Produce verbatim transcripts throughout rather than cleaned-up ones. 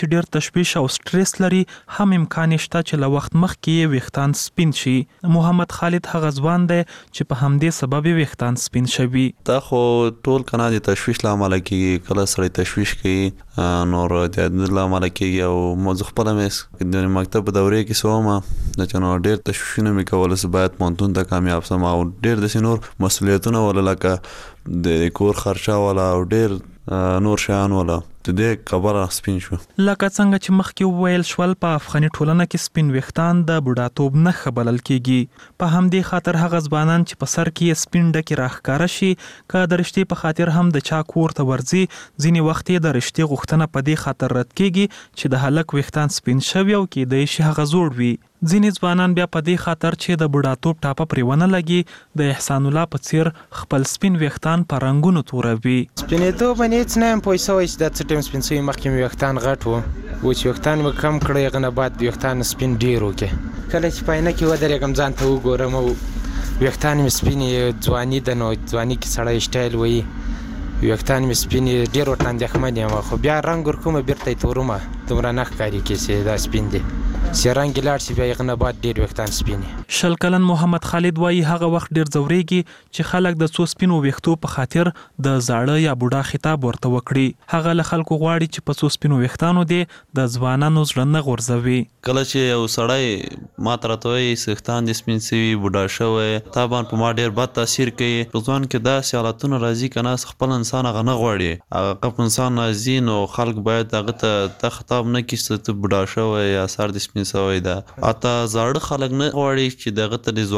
چې ډېر تشویش او سټریس لري هم امکان شته چې له وخت مخکې ویښتان سپین شي. محمد خالد هغه ځوان دی چې په همدې سبب ویښتان سپین شوي. دا خو ټول کنه د تشویش له امله کېږي. کله سړی تشویش کوي نور د له امله کېږي او موږ خپل مې د مکتب په دورې کې سوما چې نو ډېر تشویشونه مې کول چې باید پونتون ته کامیاب سم او ډېر د نور مسؤلیتونه ولا لکه د کور خرچه ولا او ډېر نور شیان ولا د دې کبره سپین شو. لکه څنګه چې مخکې وویل شول په افغاني ټولنه کې سپین ویښتان د بوډاتوب نښه بلل کېږي. په همدې خاطر هغه ځوانان چې په سر کې سپین ډکې راښکاره شي که د رشتې په خاطر هم د چا کور ته ورځي ځینې وخت یې د رشتې غوښتنه په دې خاطر رد کېږي چې د هلک ویښتان سپین شوي او کېدای شي هغه زوړ وي. ځینې ځوانان بیا په دې خاطر چې د بوډاتوب ټاپه پرې ونه لګي د احسان الله په څیر خپل سپین ویښتان په رنګونو توروي. سپینېدو باندې هېڅ نه یم پوه شوی چې دا څه ټایم سپین شوي. مخکې مې ویښتان غټ وو و چې ویښتان مې کم کړی هغه نه بعد ویښتان سپین ډېر وکړې. کله چې په عینه کې ودرېږم ځان ته وګورم او ویښتان مې سپینې ځواني ده نو ځواني کې سړی سټایل وایي ویښتان مې سپینې ډېر ورته اندېښمن یم خو بیا رنګ ورکومه بېرته یې تورمه دومره نه ښکاري کېسې دا سپین دی. چې رنګ یې لاړ شي بیا هغه نه بعد ډېر ویښتان سپین. شل کلن محمد خالد وایي هغه وخت ډېر ځورېږي چې خلک د څو سپینو ویښتو په خاطر د زاړه یا بوډا خطاب ورته وکړي. هغه له خلکو غواړي چې په څو سپینو ویښتانو دی د ځوانانو زړه نه غورځوي. کله چې یو سړی ما ته راته وایي ویښتان دې سپین شوي بوډا شوی طبعا په ما ډېر بد تاثیر کوي. په ځوان کې داسې حالتونه راځي که نه خپل انسان هغه نه غواړي هغه انسان راځي نو خلک باید هغه ته دا خطاب نه کړي چې ته بوډا شوی یا سر دې سپین شوی ده. اته زاړه خلک نه غواړي چې دغه ته د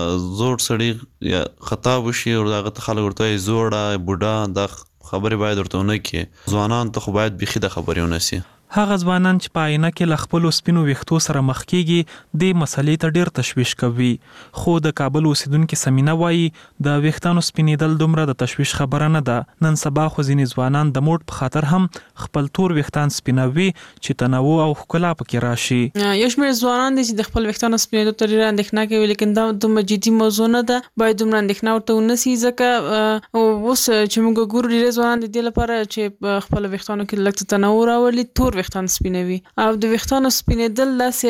زوړ سړي یا خطاب وشي او دغه ته خلک ورته وایي زوړه بوډا دا خبرې باید ورته ونه کړي. ځوانان ته خو باید بیخي د خبرې ونه سي. هغه ځوانان چې په عینه کې له خپلو سپینو ویښتو سره مخ کېږي دې مسلې ته ډېر تشویش کوي. خو د کابل اوسیدونکې سمینا وایي د ویښتانو سپینېدل دومره د تشویش خبره نه ده. نن سبا خو ځینې ځوانان د موډ په خاطر هم خپل تور ویښتان سپینوي چې تنوع او ښکلا پکې راشي. یو شمېر ځوانان دي چې د خپل ویښتانو سپینېدو ته ډېره اندېښنه کوي لیکن دا دومره جدي موضوع نه ده. باید دومره اندېښنه ورته ونه سي ځکه اوس چې موږ ګورو ډېری ځوانان د دې لپاره چې خپل ویښتانو کې لږ څه تنوع راولي تور ویښتان سپینوي او د ویښتانو سپینېدل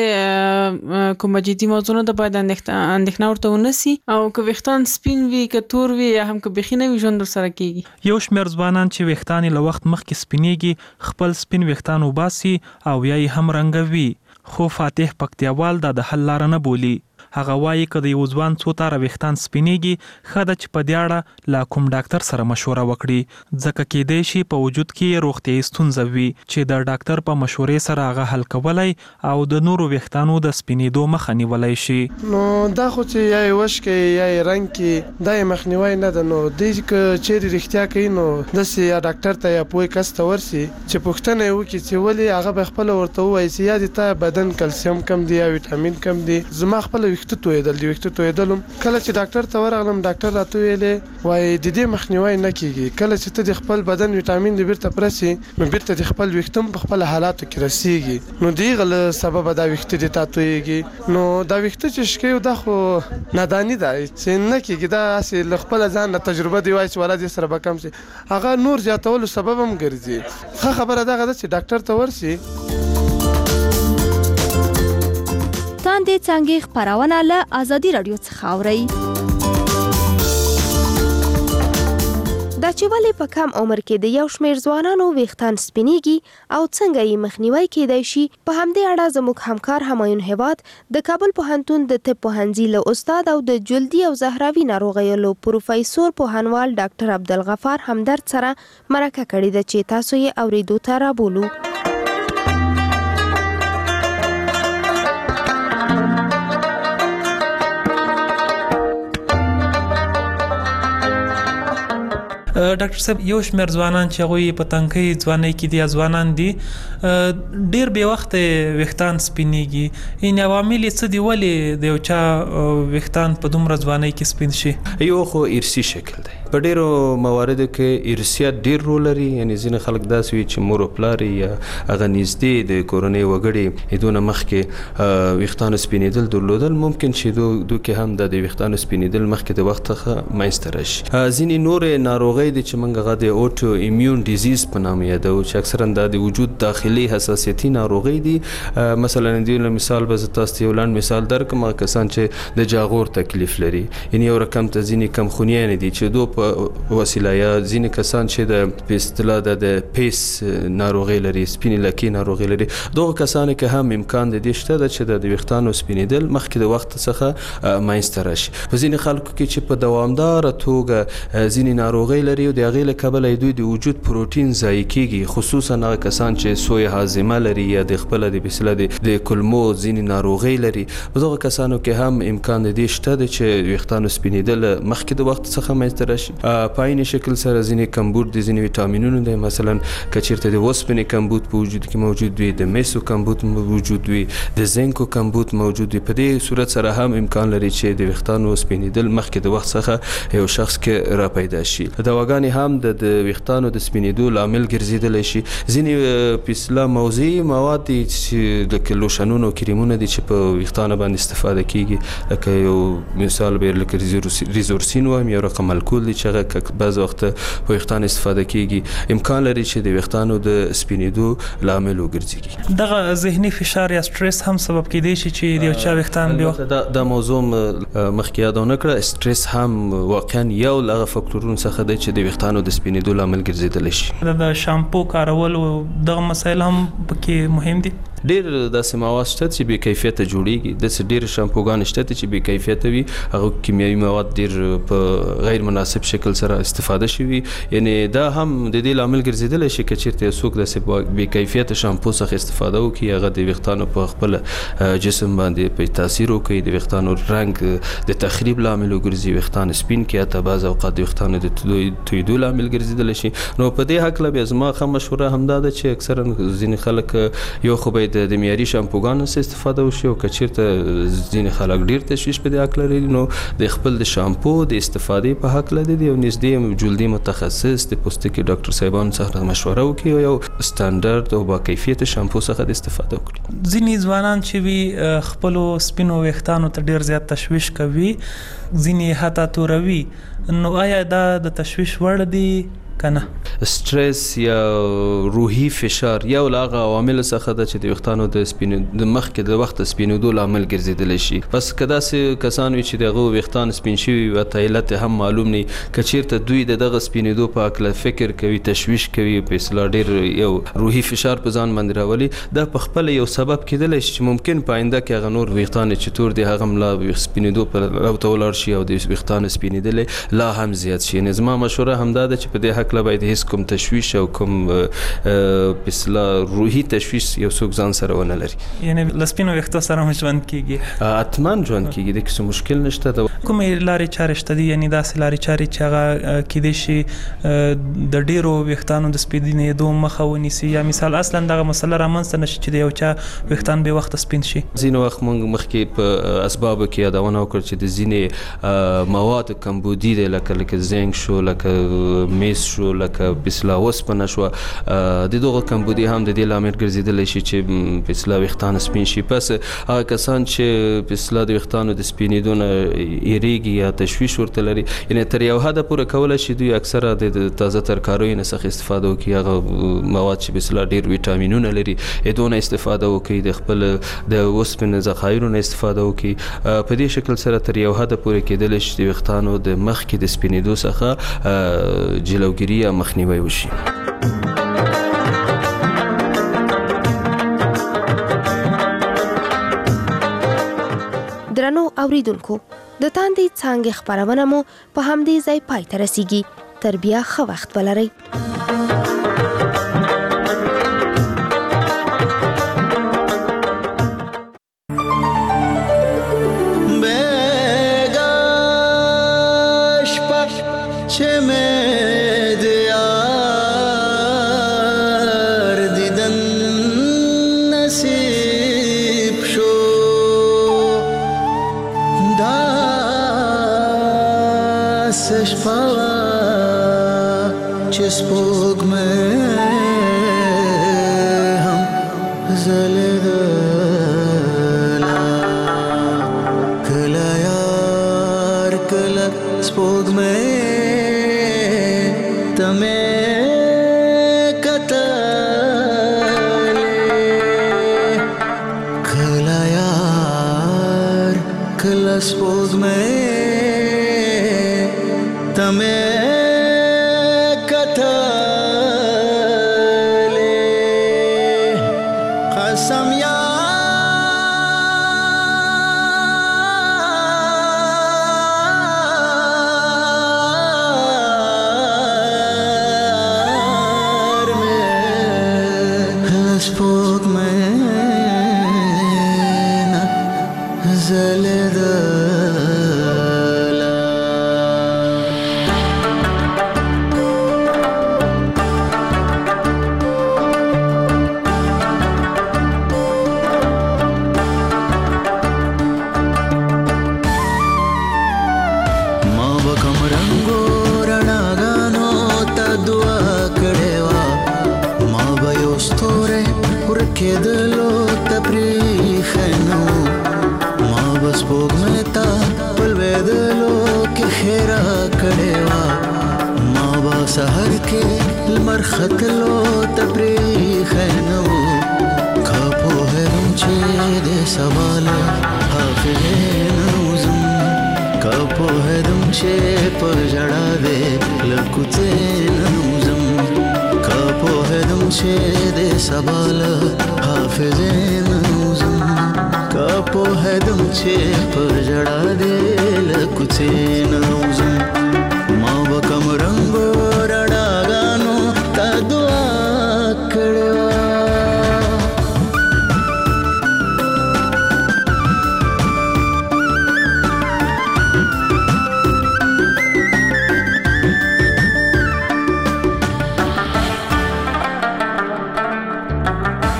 داسې کومه جدي موضوع نه ده. باید اندېښنه ورته ونه سي او که ویښتان سپین وي که تور وي یا هم که بیخي نه وي ژوند ورسره کېږي. یو شمېر ځوانان چې ویښتان یې له وخت مخکې سپینېږي خپل سپین ویښتان وباسي او یا یې هم رنګوي. خو فاتح پکتیاوال دا د حل لاره نه بولي. هغه وایي که د یو ځوان څو تاره ویښتان سپینېږي ښه ده چې په دې اړه له کوم ډاکټر سره مشوره وکړي ځکه کېدای شي په وجود کې روغتیایي ستونزه وي چې د ډاکټر په مشورې سره هغه حل کولی او د نورو ویښتانو د سپینېدو مخه نیولی شي. نو دا خو چې یا یې وش کوي یا یې رنګ کړي دا یې مخنیوی نه ده. نو دوی که چیرې رښتیا کوي نو داسې یا ډاکټر ته یا پوه کس ته ورسي چې پوښتنه یې وکړي چې ولې هغه به خپله ورته ووایي چې یا دې ته بدن کلسیم کم دی یا ویټامین کم دی. زما خپله ویښته تویدل دي ویښته تویدلم کله چې ډاکټر ته ورغلم ډاکټر راته ویلې وایي د دې مخنیوی نه کېږي. کله چې ته د خپل بدن ویټامین دې بیرته پوره سي نو بیرته د خپل ویښته هم په خپلو حالاتو کې رسېږي نو د هغه له سببه دا ویښته دې تا تویېږي. نو دا ویښته چې شکوي دا خو ناداني ده چې نه کېږي. دا هسې له خپله ځان نه تجربه دې وایي چې ولا دې سره به کم سي هغه نور زیاتولو سبب هم ګرځي. ښه خبره دغه ده چې ډاکټر ته ورسي. تاندې څانګې خپرونه له ازادي راډیو څخه اورئ. دا چې ولې په کم عمر کې د یو شمېر ځوانانو ویښتان سپینېږي او څنګه یې مخنیوی کېدای شي په همدې اړه زموږ همکار همایون هیواد د کابل پوهنتون د طب پوهنځي له استاد او د جلدي او زهراوي ناروغیو له پروفیسور پوهنوال ډاکټر عبدالغفار همدرد سره مرکه کړې ده چې تاسو یې اورېدو ته رابولو. ډاکټر صاحب یو شمېر ځوانان چې هغوی په تنکۍ ځوانۍ کې دي یا ځوانان دي ډېر بې وخته ویښتان سپینېږي. یعنې عوامل یې څه دي ولې د یو چا ویښتان په دومره ځوانۍ کې سپین شي؟ یو خو ارثي شکل دی. په ډیرو مواردو کې ارثیات ډیر رول لري، یعنی ځینې خلک داسې وي چې مور او پلار یا هغه نږدې د کورنۍ وګړي دونه مخکې ویښتانو سپینېدل درلودل، ممکن چې دو دو کې هم د ویښتانو سپینېدل مخکې د وخت څخه منځته راشي. ځینې نورې ناروغۍ دي چې موږ هغه د اوټو ایمیون ډیزیز په نامه یادو چې اکثرا دا د وجود داخلي حساسیتي ناروغۍ دي. مثلا د مثال به زه تاسو ته یو لنډ مثال درکړم. هغه کسان چې د جاغور تکلیف لري، یعنې یو رقم ته ځینې کمخونیان دي چې دو په وسیله، یا ځینې کسان چې د په اصطلاح د پیس ناروغۍ لري، سپینې لکې ناروغۍ لري، دغه کسانو کې هم امکان د دې شته چې د ویښتانو سپینېدل مخکې د وخت څخه منځته راشي. په ځینې خلکو کې چې په دوامداره توګه ځینې ناروغۍ لري او د هغې له کبله دوی د وجود پروټین ضایع کېږي، خصوصا هغه کسان چې سوی هاضمه لري یا د خپله د بسله د کلمو ځینې ناروغۍ لري. په دغه کسانو کې هم امکان د دې شته دی چې ویښتانو سپینېدل مخکې د وخت څخه منځته راشي. په عین شکل سره ځینې کمبود دي، ځینې ویټامینونه دي، مثلا که چېرته د اوسپنې کمبود په وجود کې موجود وي، د میسو کمبود موجود وي، د زینکو کمبود موجود وي، په دې صورت سره هم امکان لري چې د ویښتانو سپینېدل مخکې د وخت څخه یو شخص کې را پیدا شي. دواګانې هم د ویښتانو د سپینېدو لامل ګرځېدلی شي. ځینې په اصطلاح موضعي مواد دي چې لکه لوشنونه او کریمونه دي چې په ویښتانو باندې استفاده کیږي، لکه یو مثال به لکه ریزورسین وایم، یو رقم الکول دی چې هغه بعض وخت په ویښتانو استفاده کیږي، امکان لري چې د ویښتانو د سپینېدو لامل وګرځي. دغه ذهني فشار یا سټرس هم سبب کیدی شي چې د یو چا ویښتان بیا وخت دا موضوع مخکې یادونه کړه. سټرس هم واقعا یو له هغه فکټورونو څخه دی چې د ویښتانو د سپینېدو لامل ګرځېدلی شي. د شامپو کارول او دغه مسایل هم پکې مهم دي. ډېر داسې مواد شته چې بې کیفیته جوړیږي، داسې ډېر شامپوګانې شته چې بې کیفیته وي، هغه کیمیاوي مواد ډېر په غیر مناسب شکل سره استفاده شوي، یعنې دا هم د دې لامل ګرځېدلی شي که چېرته یو څوک داسې بې کیفیته شامپو څخه استفاده وکړي، هغه د ویښتانو په خپل جسم باندې په تاثیر وکړي، د ویښتانو رنګ د تخریب لامل وګرځي، ویښتان سپین کړي، حتی بعض اوقات د ویښتانو د تویدو لامل ګرځېدلی شي. نو په دې هکله بیا زما ښه مشوره همدا ده چې اکثرا ځینې خلک یو خو باید د معیاري شامپوګانو څخه استفاده وشي، او که چېرته ځینې خلک ډېر تشویش په دې هکله لري، نو د خپل د شامپو د استفادې په هکله د یو نږدې جلدي متخصص د پوستکي ډاکټر صاحبانو څخه مشوره وکړي او یو سټانډرډ او با کیفیته شامپو څخه د استفاده وکړي. ځینې ځوانان چې وي خپلو سپینو ویښتانو ته ډېر زیات تشویش کوي، ځینې حتی توروي، نو آیا دا د تشویش وړ دي کنه؟ سټرس یا روحي فشار یو له هغه عواملو څخه ده چې د ویښتانو د سپینېدو د مخکې د وخته سپینېدو لامل ګرځېدلی شي. پس که داسې کسان وي چې د هغو ویښتان سپین شوي وي، حتی علت هم معلوم نه وي، که چېرته دوی د دغه سپینېدو په هکله فکر کوي، تشویش کوي، په اصطلاح ډېر یو روحي فشار په ځان باندې راولي، دا په خپله یو سبب کېدلی شي چې ممکن په آینده کې هغه نور ویښتان چې تور دي هغه هم لا سپینېدو په لور ته ولاړ شي او د ویښتانو سپینېدلی لا هم زیات شي. یعنې زما مشوره همدا ده چې په دې هکله باید هیڅ کوم تشویش او کوم په اصطلاح روحي تشویش یو څوک ځان سره ونه لري. یعنې له سپینو ویښتو سره هم ژوند کېږي؟ حتما ژوند کېږي، د کې څه مشکل نشته. کومې لارې چارې شته دي، یعنې داسې لارې چارې چې هغه کیدای شي د ډېرو ویښتانو د سپینېدو مخه ونیسي، یا مثال اصلا دغه مسله رامنځته نه شي چې د یو چا ویښتان بې وخته سپین شي؟ ځینې وخت موږ مخکې په اسبابو کې یادونه وکړه چې د ځینې مواد کمبودي دی، لکه لکه زینک شو، لکه میس شو، لکه په اصطلاح اوسپنه شوه، د دغه کمبودي هم د دې لامل ګرځېدلی شي چې په اصطلاح ویښتان سپین شي. پس هغه کسان چې په اصطلاح د ویښتانو د سپینېدو نه یریږي یا تشویش ورته لري، یعنې تر یو حده پورې کولی شي دوی اکثره د تازه ترکاریو نه څخه استفاده وکړي، هغه مواد چې په اصطلاح ډېر ویټامینونه لري دونه استفاده وکړي، د خپل د اوسپنې ذخایرو نه استفاده وکړي. په دې شکل سره تر یو حده پورې کېدلی شي د ویښتانو د مخکې د سپینېدو څخه جلوګیري یا مخنیوی وشي. درنو اوریدونکو، د تاندې څانګې خپرونه مو په همدې ځای پای ته رسیږي. تر بیا ښه وخت ولرئ. Power زلدلا کلا یار کلا سپوږ مې تمه کتلې کلا یار کلا سپوږ مې تمه کېدلو تپریخنو ما بس پوګ متا پلوېدلو کې خیرا کړېوا ما با سحر کې لمر خطلو تپریخنو کاپو هرم چې دې سوال حافظ نوزم کاپو هرم چې په جړا دې لکوته نوزم کاپو هدم چې دې سوال حافظ نوزم کاپو هدم چې په جړا دې لکوته نوزم